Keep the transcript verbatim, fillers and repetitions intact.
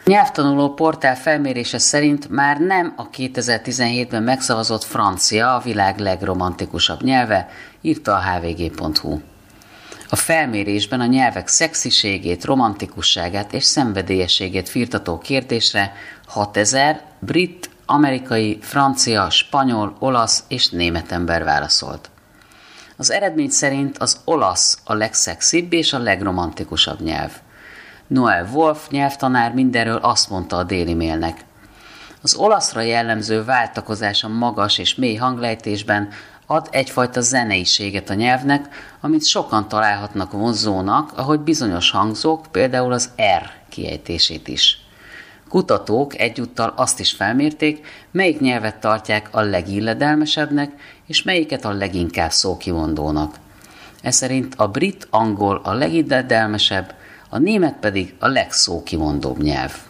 Nyelvtanuló portál felmérése szerint már nem a kétezer-tizenhétben megszavazott francia a világ legromantikusabb nyelve, írta a há vé gé pont hú. A felmérésben a nyelvek szexiségét, romantikusságát és szenvedélyességét firtató kérdésre hatezer brit, amerikai, francia, spanyol, olasz és német ember válaszolt. Az eredmény szerint az olasz a legszexibb és a legromantikusabb nyelv. Noel Wolf nyelvtanár mindenről azt mondta a Daily Mailnek: az olaszra jellemző váltakozás a magas és mély hanglejtésben ad egyfajta zeneiséget a nyelvnek, amit sokan találhatnak vonzónak, ahogy bizonyos hangzók, például az R kiejtését is. Kutatók egyúttal azt is felmérték, melyik nyelvet tartják a legilledelmesebbnek, és melyiket a leginkább szókimondónak. Ez szerint a brit angol a legilledelmesebb, a német pedig a legszókimondóbb nyelv.